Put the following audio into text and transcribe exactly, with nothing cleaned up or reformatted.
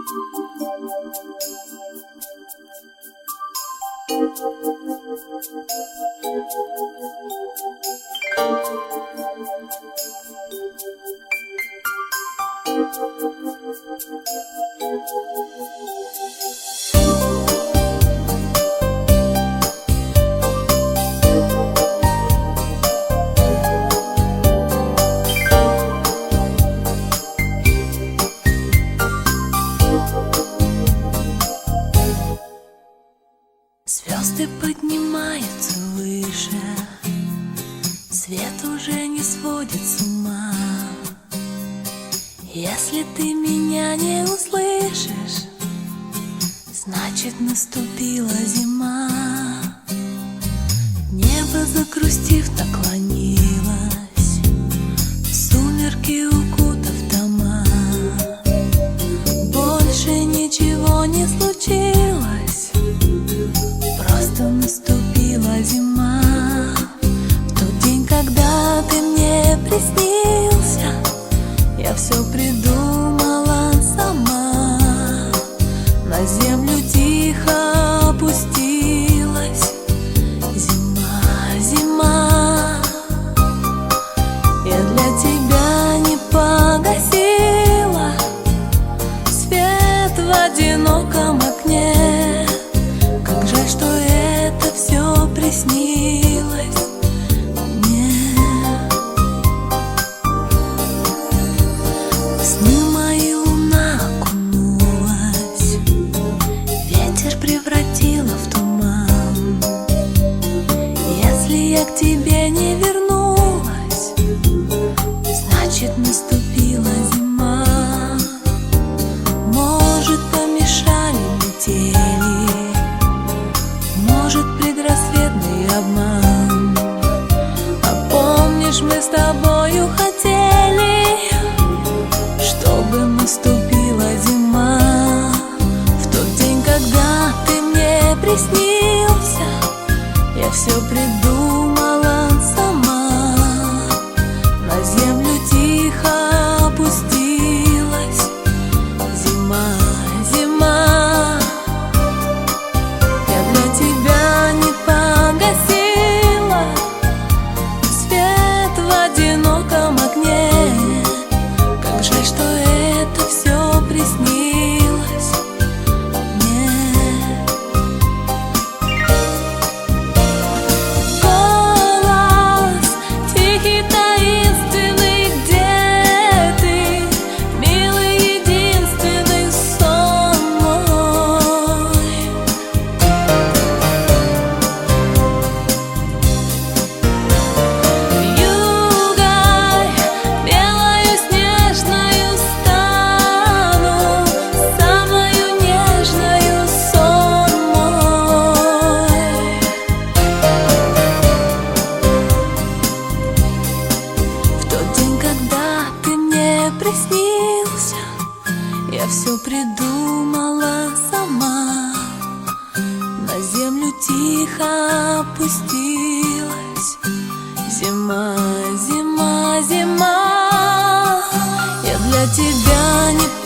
Звезды поднимаются выше, свет уже не сводит с ума. Если ты меня не услышишь, значит наступила зима. Небо, загрустив, наклонилось, в сумерки укутав дома. Больше ничего не случилось, просто наступила зима. В тот день, когда ты мне приснился, я все придумала сама. На землю тихо опустилась зима, зима. Я для тебя не погасила свет в одиноком окне. Как жаль, что это все приснилось мне. В сны мои луна окунулась, ветер превратила в туман. Если я к тебе не вернулась, значит наступила зима. Может, помешали метели, может, предрассветный обман. А помнишь, мы с тобою хотели, чтобы наступила зима. В тот день, когда ты мне приснился, я все придумала сама. На землю тихо опустилась зима, зима. Я для тебя не погасила свет в одиноком окне. Как жаль, что это все приснилось мне. Голос тихий, таинственный, где ты, милый, единственный сон мой. Вьюгой белою снежною стану, самою нежною сон мой. В тот день, когда ты мне приснился, я все придумала сама. На землю тихо опустилась зима, зима, зима. Я для тебя не